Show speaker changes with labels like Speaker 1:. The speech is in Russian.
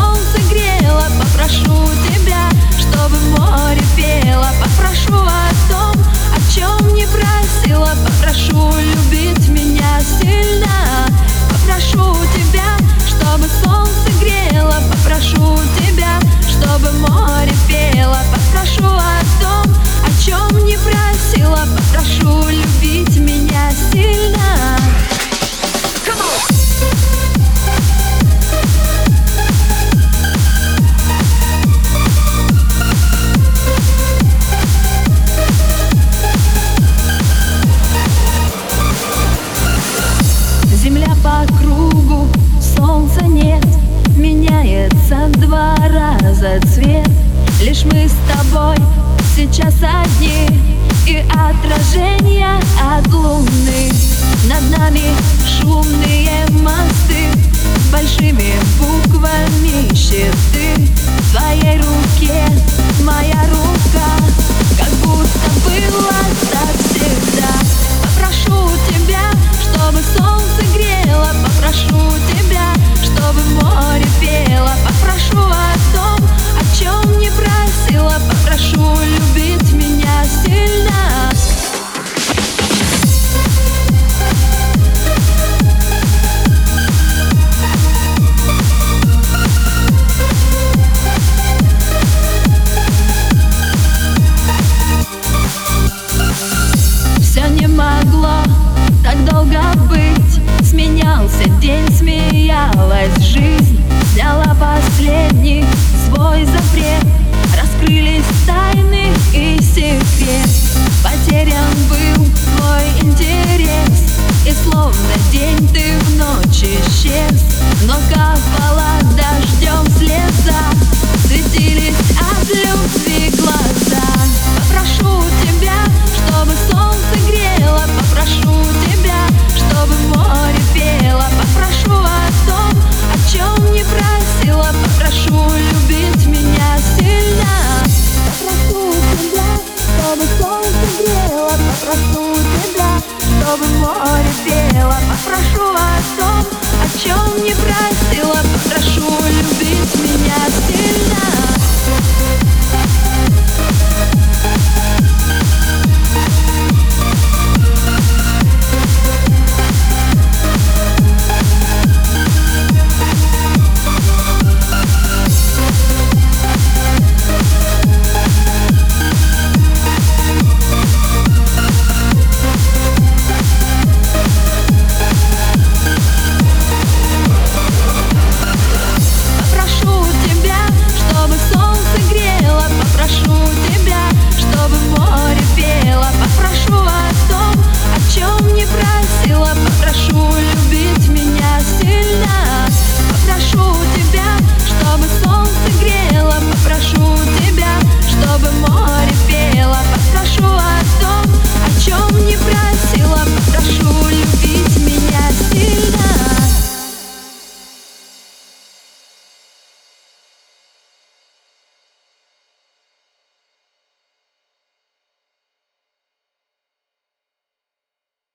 Speaker 1: солнце грело. Попрошу тебя, чтобы море пело. Попрошу о том, о чем не просила. Попрошу любить меня сильно. Попрошу тебя, чтобы солнце грело. Попрошу тебя, чтобы море пело. Попрошу о том, о чем не просила. Попрошу любить меня сильно. Земля по кругу, солнца нет, меняется 2 раза цвет. Лишь мы с тобой сейчас одни, и отражения от луны. Над нами шумные мосты с большими буквами щиты. В твоей руке моя рука, как будто было так всегда. Попрошу тебя, чтобы солнце грело. Попрошу тебя, чтобы море пело. Попрошу о том, о чем не просила. Попрошу любить меня сильно. Все не могло так долго быть. Сменялся день, смеялась жизнь. Сняла последний свой запрет. Раскрылись тайны и секрет. Потерян был твой интерес, и словно день ты в ночь исчез. Но капала дождем слеза, светились от любви глаза. Попрошу тебя, чтобы солнце грело. Попрошу тебя, чтобы море пело. Попрошу о том, о чем не просила. Попрошу любить меня сильно. Попрошу тебя, чтобы солнце грело. Попрошу тебя, чтобы море пело. Попрошу о том, о чем не просила. Попрошу любить меня сильно. Попрошу любить меня сильно. Попрошу тебя, чтобы солнце грело. Попрошу